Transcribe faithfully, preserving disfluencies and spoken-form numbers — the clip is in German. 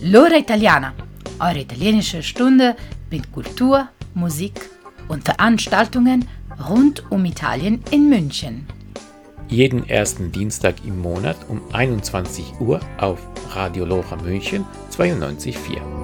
L'ora Italiana, eure italienische Stunde mit Kultur, Musik und Veranstaltungen rund um Italien in München. Jeden ersten Dienstag im Monat um einundzwanzig Uhr auf Radio Lora München zweiundneunzig Komma vier.